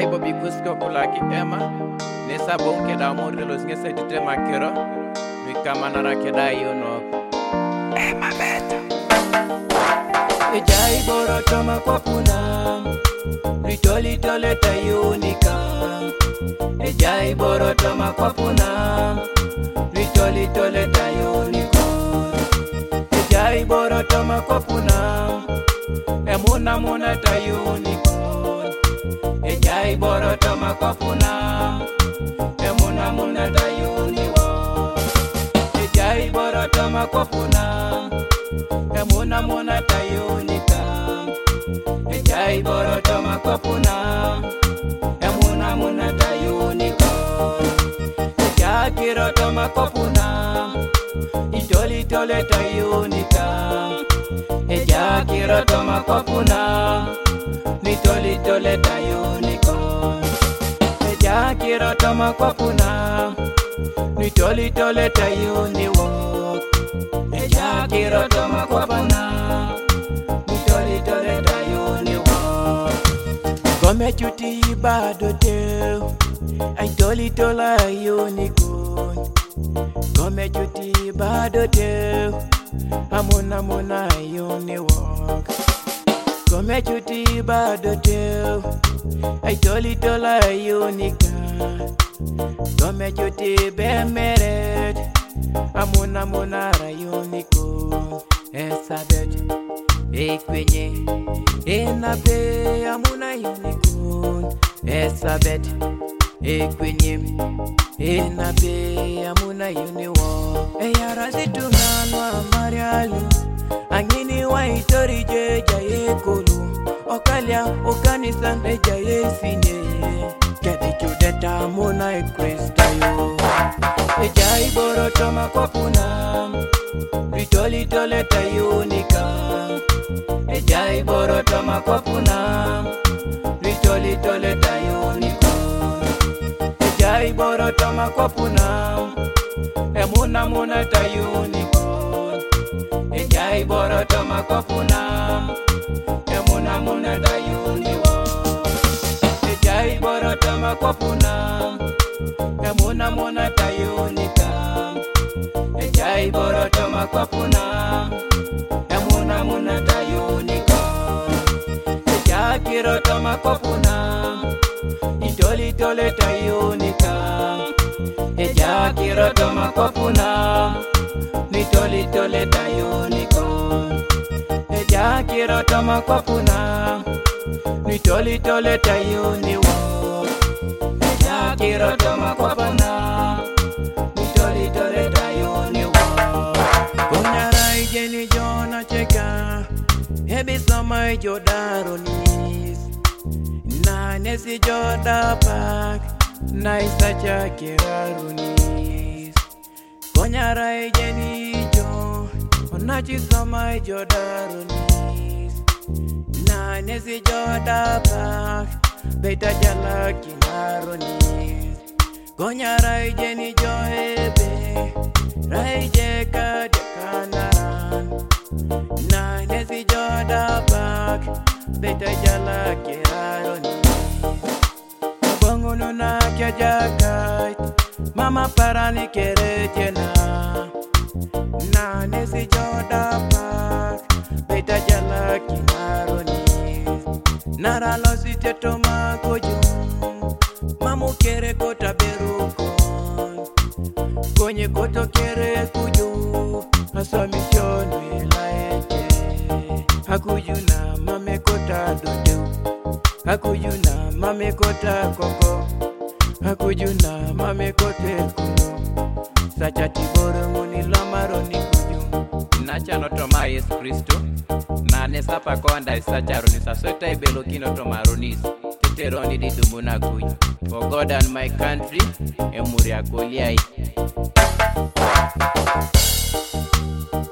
Ejai Bobby Kusko Kulaki Emma, Nessa Bonke da Morelos Nessa de Temakero, Nikamana Kedai no Emma Beta. Ejai Borotoma Kwapuna, Ritoli Toleta Unica. Ejai Borotoma Kwapuna, Ritoli Toleta Unica. Ejai Borotoma Kwapuna, Emuna Muna Tayunica. Ejai Borotoma Kwapuna, Emuna Muna Tayunica. Ejai Borotoma Kwapuna, Emuna Muna Tayunica. Ejai Borotoma Kwapuna, Emuna Muna Tayunica. Ejai Kirotoma Kwapuna, Itoli Tole Tayunica. Ejai Kirotoma Kwapuna, Nitoli Tole Tayunica. Ejai Kirotoma Kwapuna, Nitoli Tole Tayunica. Ejai Kirotoma Kwapuna, Nitoli Tole Tayunica. Come chuti bado te, I toli tola unicorn. Come chuti bado te, amuna uniwalk. Come chuti bado te, I toli tola unica. Come chuti be meret, amuna unicorn. Esabet, ekwenye, enabe amuna unicorn. Esabet, ekwenye, enabe amuna uniwalk. Eyarazi tunanwa marialu, angini wa itori jeja yekulu. Okalia okanisa neja yesinye, kedi chudeta amuna ekrista yo. Ejai Borotoma Kwapuna, Ritoli Tole Tayunica. Ejai Borotoma Kwapuna, Ritoli Tole Tayunica. Ejai Borotoma Kwapuna, Emuna Muna Tayunica. Ejai Borotoma Kwapuna, Emuna Muna Tayunica. Ejai Borotoma Kwapuna, Emuna Muna Tayunica. Ejai Borotoma Kwapuna, Emuna Muna Tayunica. Ejai Kirotoma Kwapuna, Itoli Tole Tayunica. Ejai Kirotoma Kwapuna, Nitoli Tole Tayunica. Ejai Kirotoma Kwapuna, Nitoli Tole Tayunica. Ejai Kirotoma Kwapuna, Nitoli Tole Tayunica. Konyara ijeni jona cheka, hebi sama ijodaronis. Na nesi joda pak, na isacha kirarunis. Konyara ijeni jo, onachi sama ijodaronis. Na nesi joda pak, beta jala kinaronis. Konyara ijeni jo hebe, raije kadekanaran. Na nesi joda pak, beta jala kiraronis. Bongo nuna kya jagat, mama parani kere jena. Na nesi joda pak, beta jala kinaronis. Nara losi tetoma kojum, mamu kere kota berukon. Konye koto kere kuju, asami chonu ilaete. Hakuju na mame kota dodeu, hakuju na mame kota koko, hakuju na mame kote kuno. Sacha tiboro muni lamaro ni kuju. Nacha no toma Yesu Kristo, na nesa pa konda isacha ronisa sweta ibelo kino toma ronis. Teteroni di dumuna kuju. For God and my country, emuri akoliai.